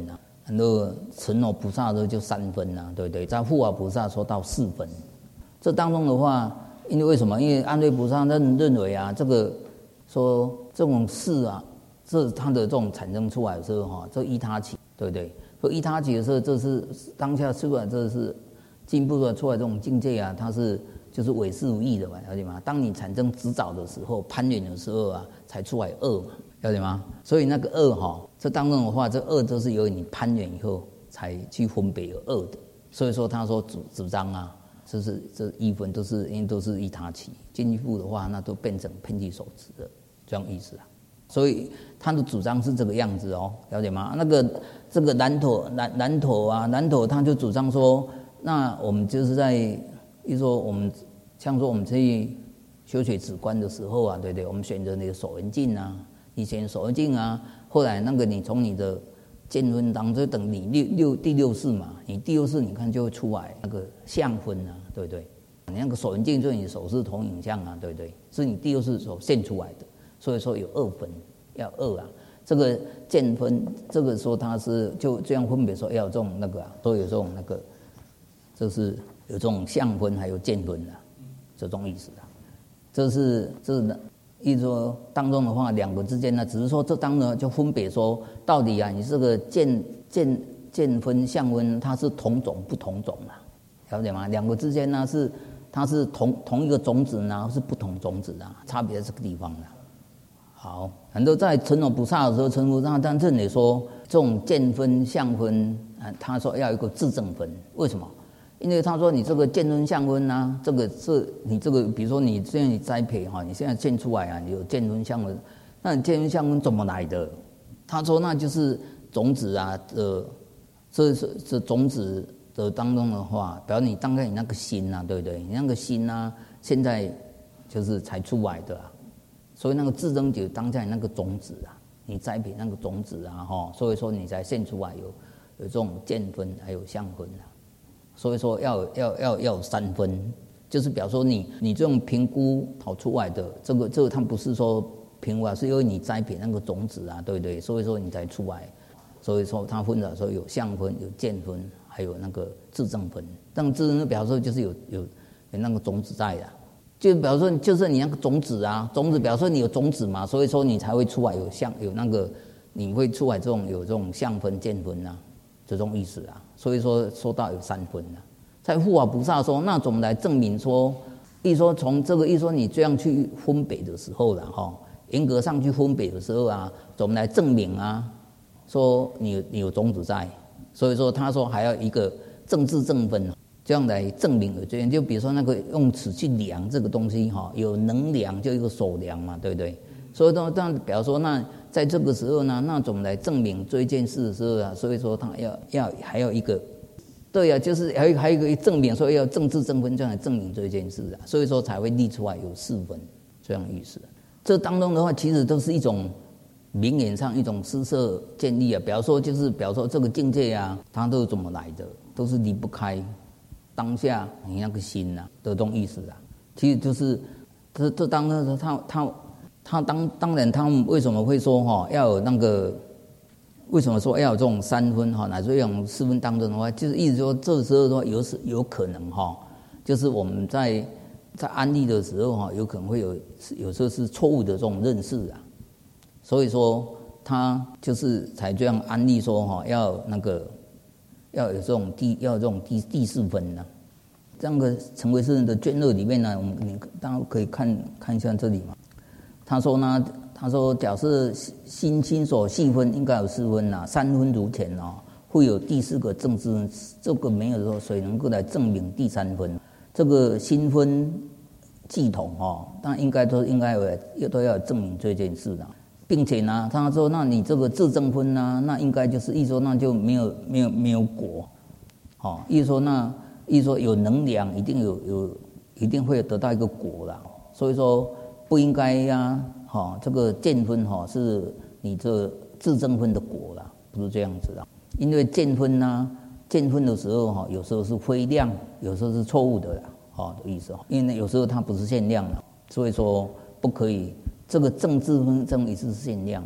B: 很多成佛菩萨的就3分啊，对不对？在护法菩萨说到4分，这当中的话，因为为什么？因为安瑞菩萨认为啊，这个说这种事啊，这他的这种产生出来的时候哈，这依他起，对不对？说依他起的时候，这是当下出来，这是进步出来这种境界啊，它是就是唯识无义的嘛，了解吗？当你产生执着的时候，攀缘的时候啊，才出来恶嘛，了解吗？所以那个恶哈，这当中的话，这恶都是由于你攀缘以后才去分别有恶的。所以说他说主张啊，这一分都是因为都是依他起，进一步的话，那都变成偏激手持的这样意思啊。所以他的主张是这个样子哦，了解吗？这个南陀他就主张说，那我们就是在一说我们像说我们去修学止观的时候啊，对不对？我们选择那个手缘境啊，你选手缘境啊，后来那个你从你的见分当中，等你第六识嘛，你第六识你看就会出来那个相分啊，对不对？你那个手缘境就是你手势同影像啊，对不对？是你第六识所现出来的。所以说有2分，要2啊。这个见分，这个说它是就这样分别说要有这种那个啊，都有这种那个，就是有这种相分还有见分啊，这种意思啊。这是意思说当中的话，两个之间呢，只是说这当中就分别说到底啊，你这个见分相分它是同种不同种啊，了解吗？两个之间呢它是同一个种子呢，是不同种子啊，差别在这个地方啊。好，很多在成佛菩萨的时候，成佛菩萨但这里说这种见分相分啊，他说要有一个自证分，为什么？因为他说你这个见分相分啊，这个是你这个，比如说你现在你栽培哈，你现在现出来啊，你有见分相分，那你见分相分怎么来的？他说那就是种子啊这种子的当中的话，表示你当然你那个心啊，对不对？你那个心啊，现在就是才出来的啊。所以那个自证就当下你那个种子啊，你栽培那个种子啊，所以说你才现出来有这种见分还有相分啊。所以说要有3分，就是表示说你这种评估跑出来的这个它不是说评估啊，是因为你栽培那个种子啊，对不对？所以说你才出来。所以说它分的时候有相分、有见分，还有那个自证分。但自证表示说就是有那个种子在的。就比方说，就是你那个种子啊，种子，比方说你有种子嘛，所以说你才会出来有那个，你会出来有这种相分、见分啊，这种意思啊。所以说到有3分啊。在护法菩萨说，那怎么来证明说，一说从这个一说你这样去分别的时候了哈，严格上去分别的时候啊，怎么来证明啊？说你有种子在，所以说他说还要一个正智正分。这样来证明有这样，就比如说那个用尺去量这个东西哈，有能量就一个手量嘛，对不对？所以说，这样比方说，那在这个时候呢，那怎么来证明这件事的时候啊？所以说他还要一个，对啊，就是还有一个证明，所以要正智正分这样来证明这件事啊，所以说才会立出来有4分这样意思。这当中的话，其实都是一种名言上一种施设建立啊。比方说这个境界啊，它都是怎么来的，都是离不开当下你那个心呐的这种意思啊，其实就是这当然他当然他们为什么会说哈要有那个，为什么说要有这种3分哈，乃至这种4分当中的话，就是意思说这时候的话有可能哈，就是我们在安立的时候哈，有可能会有时候是错误的这种认识啊，所以说他就是才这样安立说哈要有这种第4分呢，这样的成为圣人的卷2里面呢，你当然可以看一下这里嘛。他说假设心所细分应该有4分呐，3分如前哦，会有第4个正知，这个没有说谁能够来证明第3分。这个心分系统哦，当然应该都要证明这件事的。并且呢，他说：“那你这个自证分呢，那应该就是意思说，那就没有果，哦，意思说有能量，一定会得到一个果啦。所以说不应该呀，这个见分是你这自证分的果啦，不是这样子的。因为见分的时候有时候是非量，有时候是错误的啦，的意思。因为有时候它不是限量的，所以说不可以。”这个正智分证也是限量的，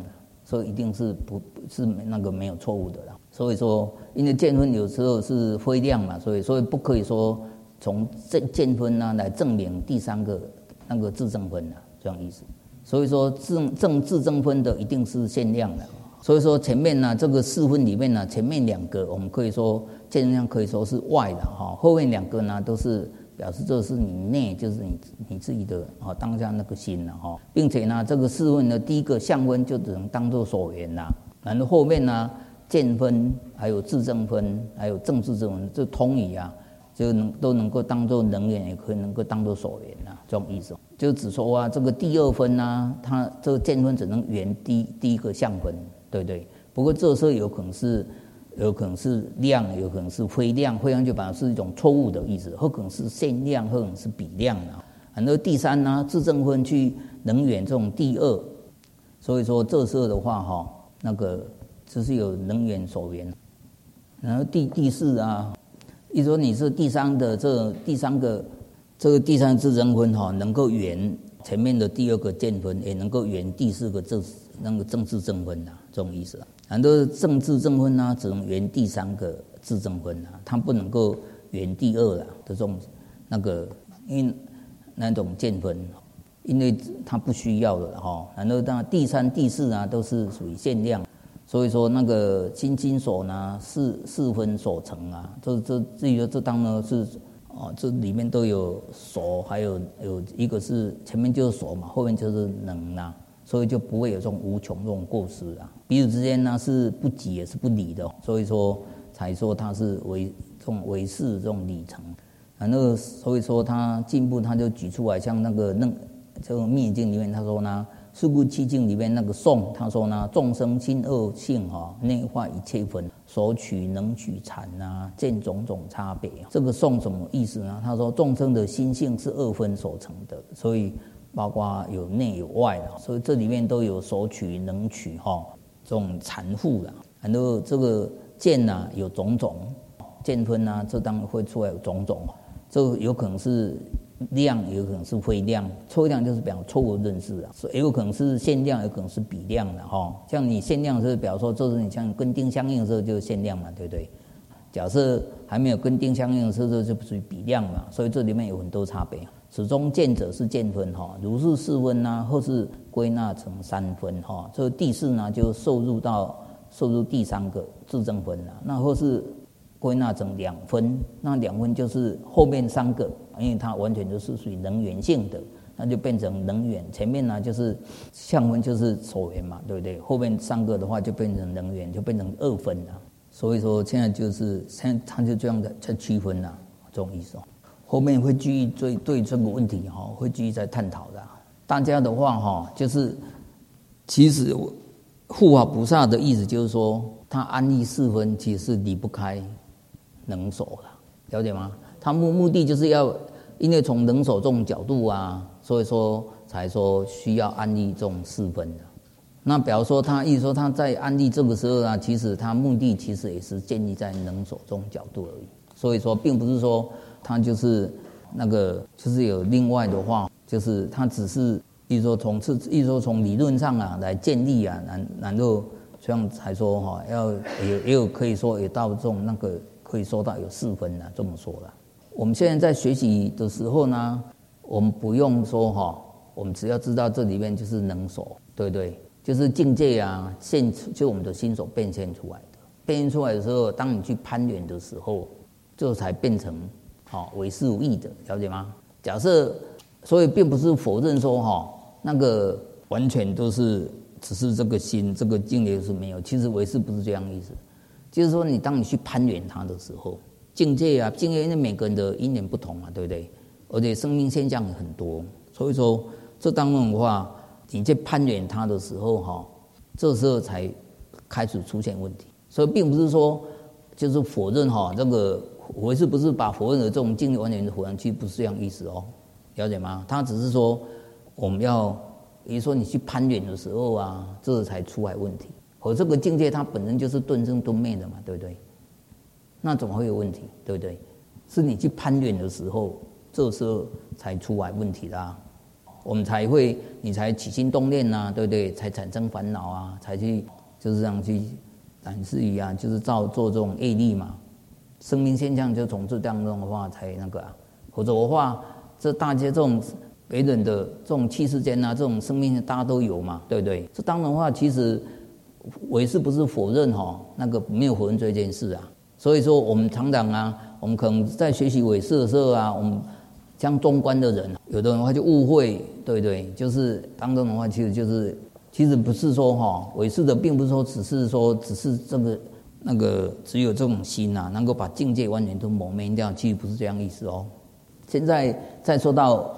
B: 所以一定是不是那个没有错误的啦。所以说，因为见分有时候是非量嘛，所以不可以说从见分呢来证明第三个那个自证分这样意思。所以说自证分的一定是限量的。所以说前面呢这个四分里面呢，前面2个我们可以说见量可以说是外的哈，后面2个呢都是表示这是你内，就是你自己的当下那个心了哈，并且呢这个四分的第一个相分就只能当作所缘啦，然后后面呢见分还有自证分还有正自证分这通语都能够当作能缘，也可以能够当作所缘这种意思。就只说这个第2分它这个见分只能缘第一个相分，对不对？不过这时候有可能是量，有可能是非量，非量就表示一种错误的意思，或可能是限量，或可能是比量然后第3呢，自证分去能缘这种第2，所以说这时候的话那个就是有能缘所缘。然后第4意思说你是第3的这第3个自证分能够缘前面的第2个见分，也能够缘第4个那个正自证分这种意思很多正自证分只能缘第3个自证分它不能够缘第2的这种那个那种见分，因为它不需要的然后当然第3、第4都是属于限量，所以说那个心所呢四分所成这当然是这里面都有所，还有一个是前面就是所嘛，后面就是能所以就不会有这种无穷这种过失彼此之间呢是不即也是不离的，所以说才说它是唯识这种理成。然后所以说他进步他就举出来，像那个这个密经里面他说呢，四故七经里面那个颂他说呢，众生心恶性内化一切分，所取能取禅见种种差别。这个颂什么意思呢？他说众生的心性是2分所成的，所以包括有内有外所以这里面都有所取能取这种缠缚然后这个见有种种见分这当然会出来有种种，这个有可能是量，有可能是非量。错量就是表示错误认识也有可能是限量，有可能是比量像你限量是表示说，就是你像跟丁相应的时候就是限量嘛，对不对？假设还没有跟丁相应的时候就属于比量嘛，所以这里面有很多差别。始终见者是见分如是4分或是归纳成3分这第4呢就受入第3个自证分那或是归纳成2分，那2分就是后面3个，因为它完全就是属于能缘性的，那就变成能缘。前面呢就是相分就是所缘嘛，对不对？后面3个的话就变成能缘，就变成2分所以说现在他就这样的在区分这种意思后面会继续对这个问题会继续再探讨的。大家的话就是其实护法菩萨的意思就是说，他安立4分其实是离不开能所了解吗？他目的就是要，因为从能所这种角度所以说才说需要安立这种4分的。那比如说他意思说他在安立这个时候其实他目的其实也是建立在能所这种角度而已。所以说并不是说他就是那个就是有另外的话，就是他只是意思说从理论上来建立然后这样才说也有可以说也到这种那个可以说到有4分这么说了。我们现在在学习的时候呢，我们不用说我们只要知道这里面就是能所，对不对？就是境界就我们的心所变现出来的。变现出来的时候，当你去攀缘的时候，这才变成唯识无义的，了解吗？假设，所以并不是否认说那个完全都是只是这个心这个境界是没有，其实唯识不是这样意思。就是说当你去攀缘它的时候，境界因为每个人的因缘不同对不对？而且生命现象很多，所以说这当中的话，你在攀缘它的时候这时候才开始出现问题。所以并不是说就是否认这个唯识不是把否认的这种境界完全否认，其实不是这样意思了解吗？他只是说我们要，也就是说你去攀缘的时候这才出来问题。而这个境界它本身就是顿生顿灭的嘛，对不对？那怎么会有问题，对不对？是你去攀缘的时候，这时候才出来问题的我们你才起心动念啊，对不对？才产生烦恼啊，才去就是这样去乃至于啊，就是做这种业力嘛。生命现象就从这当中的话才那个啊，否则的话，这大家这种别人的这种气世间啊，这种生命大家都有嘛，对不对？这当然的话，其实唯识不是否认那个没有否认这件事啊。所以说我们常常啊，我们可能在学习唯识的时候啊，我们像中观的人，有的人的话就误会，对不对？就是当中的话，其实不是说唯识的，并不是说只是这个那个只有这种心啊，能够把境界完全都抹灭掉，其实不是这样意思哦。现在再说到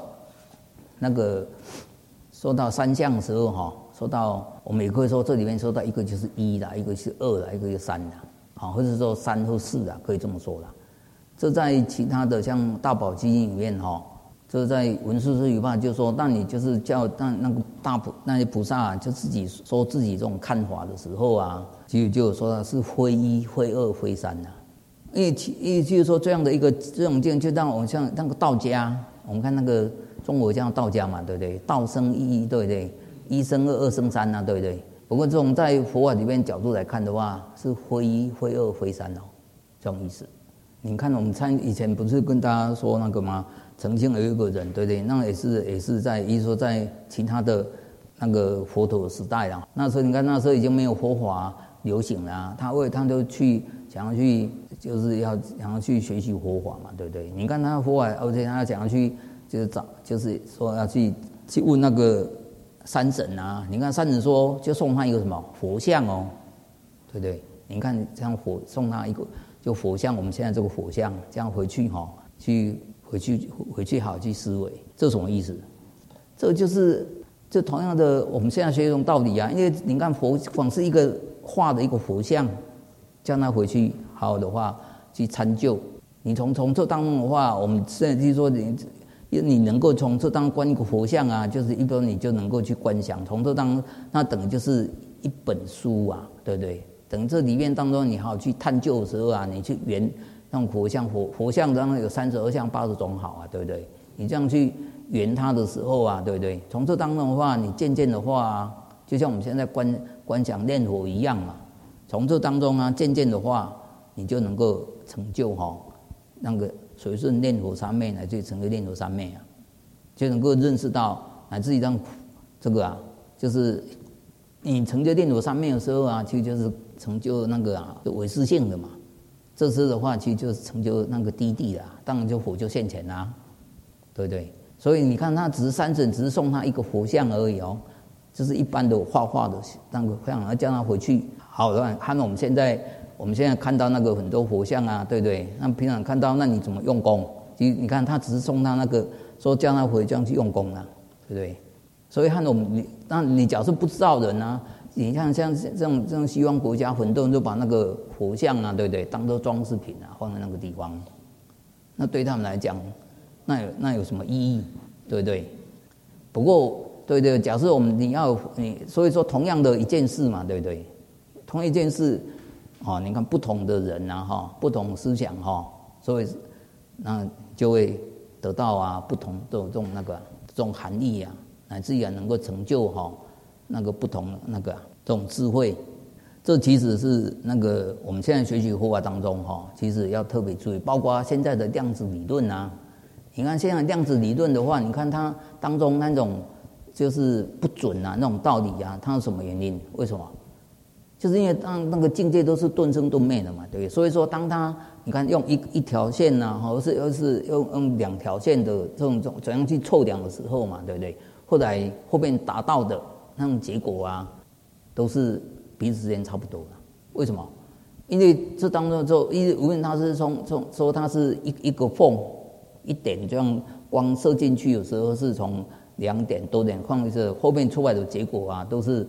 B: 三相的时候说到我们也可以说这里面说到一个就是一啦，一个是二啦，一个是三啦，或者说三或四啦，可以这么说啦。这在其他的像大宝积里面这在文殊师语法就说，那你就是叫那些菩萨就自己说自己这种看法的时候啊，其实就说他是非一、非二、非三呐。因为就是说这样的一个这种境，就让我们像那个道家，我们看那个中国叫道家嘛，对不对？道生一，对不对？一生二，二生三呐，对不对？不过这种在佛法里面角度来看的话，是非一、非二、非三这种意思。你看我们以前不是跟大家说那个吗？曾经有一个人，对不对？那也是说在其他的那个佛陀的时代啦。那时候你看那时候已经没有佛法流行了，他就想要去就是想要去学习佛法嘛，对不对？你看他佛法，而且他想要去就是说要去问那个山神啊。你看山神说就送他一个什么佛像对不对？你看这样送他一个就佛像，我们现在这个佛像这样回去回去好去思维，这什么意思？这就是就同样的，我们现在学一种道理啊。因为你看光是一个画的一个佛像，叫他回去好好的话去参究。你从这当中的话，我们现在就是说你能够从这当中观一个佛像啊，就是一般你就能够去观想，从这当中那等于就是一本书啊，对不对？等这里面当中你好好去探究的时候啊，你去圆那种佛像当中有32相80种好啊，对不对？你这样去圆它的时候啊，对不对？从这当中的话，你渐渐的话就像我们现在观想念佛一样嘛。从这当中啊，渐渐的话，你就能够成就那个随顺念佛三昧，乃至于成就念佛三昧啊，就能够认识到乃至于让这个啊，就是你成就念佛三昧的时候啊，其实就是成就那个唯识性的嘛。这时的话，其实就是成就那个低地啦，当然就佛就现前啦，对不对？所以你看，他只是山神，只是送他一个佛像而已就是一般的画的那个像，而叫他回去好的看我们现在看到那个很多佛像啊，对不对？那平常看到，那你怎么用功？其实你看，他只是送他那个说叫他回这样去用功啊，对不对？所以看我们你假设不知道人啊。你看像这种西方国家，很多人就把那个佛像啊，对不对，当作装饰品啊，放在那个地方。那对他们来讲，那有什么意义，对不对？不过，对，假设所以说同样的一件事嘛，对不对？同一件事，你看不同的人啊，不同思想所以那就会得到不同的这种含义啊，乃至于能够成就那个不同这种智慧。这其实是我们现在学习佛法当中其实要特别注意，包括现在的量子理论啊。你看现在量子理论的话，你看它当中那种就是不准啊那种道理啊，它有什么原因？为什么？就是因为当那个境界都是顿生顿灭的嘛，对不对？所以说当它你看用一条线啊，或是用两条线的这种怎样去凑量的时候嘛，对不对？后面达到的那种结果啊，都是彼此之间差不多的。为什么？因为这当中就无论它是说它是一个缝一点这样光射进去，有时候是从2点多点，况且是后面出来的结果啊，都是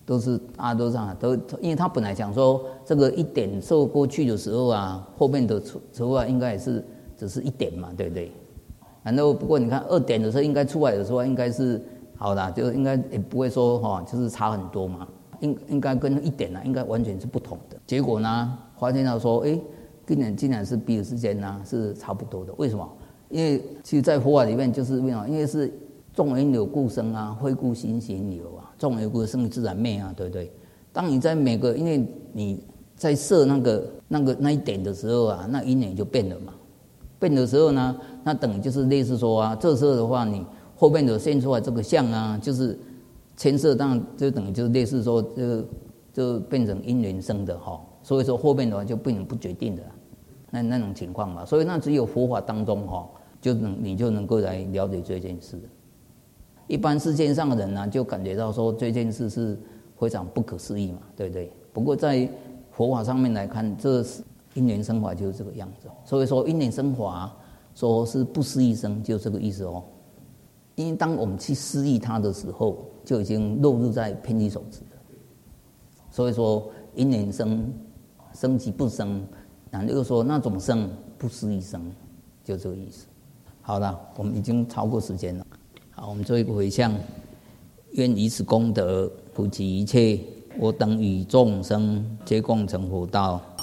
B: 因为他本来想说这个一点射过去的时候啊，后面的出来应该也是只是1点嘛，对不对？然后不过你看2点的时候应该出来的时候应该是好的，就应该也不会说就是差很多嘛，应该跟1点应该完全是不同的。结果呢，发现到说，竟然是彼此之间呢是差不多的。为什么？因为其实在佛法里面就是因为是众缘有故生啊，慧故心行有啊，众缘有故生自然灭啊，对不对？当你在每个，因为你在设那一点的时候啊，那因缘就变了嘛。变的时候呢，那等于就是类似说啊，这时候的话，你后面的现出来这个相啊，就是牵涉到，就等于就是类似说，就变成因缘生的哈。所以说后面的话就变成不决定的那种情况嘛。所以那只有佛法当中哈，你就能够来了解这件事。一般世界上的人呢，就感觉到说这件事是非常不可思议嘛，对不对？不过在佛法上面来看，这因缘生法就是这个样子。所以说因缘生法说是不思议生，就这个意思哦。因为当我们去思议它的时候，就已经落入在偏离手执了。所以说因缘生即不生，然后又说那种生不思议生，就这个意思。好了，我们已经超过时间了。好，我们做一个回向，愿以此功德普及一切，我等与众生皆共成佛道。